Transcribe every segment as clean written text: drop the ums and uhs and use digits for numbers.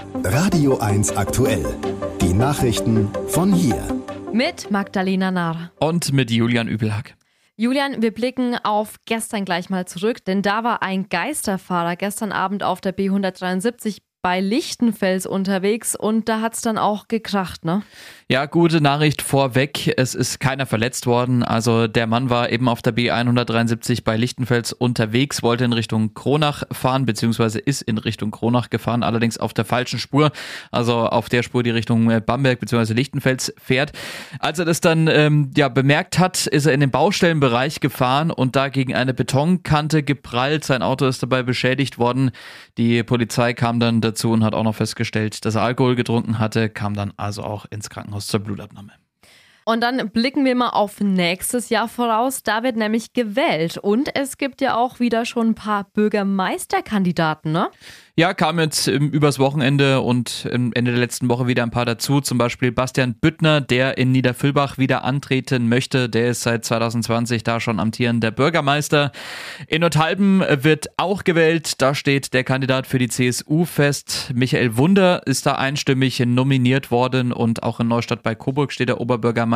Radio 1 aktuell. Die Nachrichten von hier. Mit Magdalena Nahr. Und mit Julian Übelhack. Julian, wir blicken auf gestern gleich mal zurück, denn da war ein Geisterfahrer gestern Abend auf der B173 bei Lichtenfels unterwegs und da hat's dann auch gekracht, ne? Ja, gute Nachricht vorweg. Es ist keiner verletzt worden. Also der Mann war eben auf der B173 bei Lichtenfels unterwegs, wollte in Richtung Kronach fahren, beziehungsweise ist in Richtung Kronach gefahren, allerdings auf der falschen Spur. Also auf der Spur, die Richtung Bamberg beziehungsweise Lichtenfels fährt. Als er das dann bemerkt hat, ist er in den Baustellenbereich gefahren und da gegen eine Betonkante geprallt. Sein Auto ist dabei beschädigt worden. Die Polizei kam dann dazu und hat auch noch festgestellt, dass er Alkohol getrunken hatte, kam dann also auch ins Krankenhaus zur Blutabnahme. Und dann blicken wir mal auf nächstes Jahr voraus. Da wird nämlich gewählt. Und es gibt ja auch wieder schon ein paar Bürgermeisterkandidaten, ne? Ja, kam jetzt übers Wochenende und Ende der letzten Woche wieder ein paar dazu. Zum Beispiel Bastian Büttner, der in Niederfüllbach wieder antreten möchte. Der ist seit 2020 da schon amtierender Bürgermeister. In Nordhalben wird auch gewählt. Da steht der Kandidat für die CSU fest. Michael Wunder ist da einstimmig nominiert worden. Und auch in Neustadt bei Coburg steht der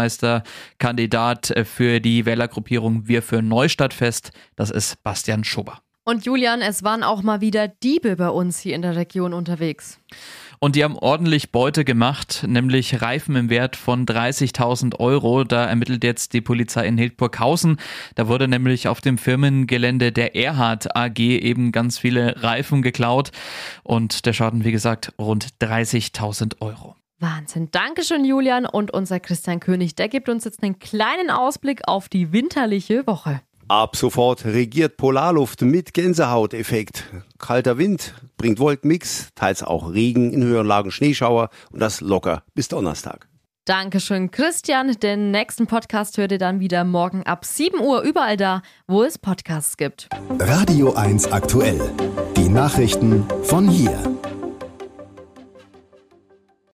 Oberbürgermeisterkandidat für die Wählergruppierung Wir für Neustadt fest. Das ist Bastian Schober. Und Julian, es waren auch mal wieder Diebe bei uns hier in der Region unterwegs. Und die haben ordentlich Beute gemacht, nämlich Reifen im Wert von 30.000 €. Da ermittelt jetzt die Polizei in Hildburghausen. Da wurde nämlich auf dem Firmengelände der Erhard AG eben ganz viele Reifen geklaut. Und der Schaden, wie gesagt, rund 30.000 €. Wahnsinn. Dankeschön, Julian. Und unser Christian König, der gibt uns jetzt einen kleinen Ausblick auf die winterliche Woche. Ab sofort regiert Polarluft mit Gänsehauteffekt. Kalter Wind bringt Wolkenmix, teils auch Regen, in höheren Lagen Schneeschauer und das locker bis Donnerstag. Dankeschön, Christian. Den nächsten Podcast hört ihr dann wieder morgen ab 7 Uhr überall da, wo es Podcasts gibt. Radio 1 aktuell. Die Nachrichten von hier.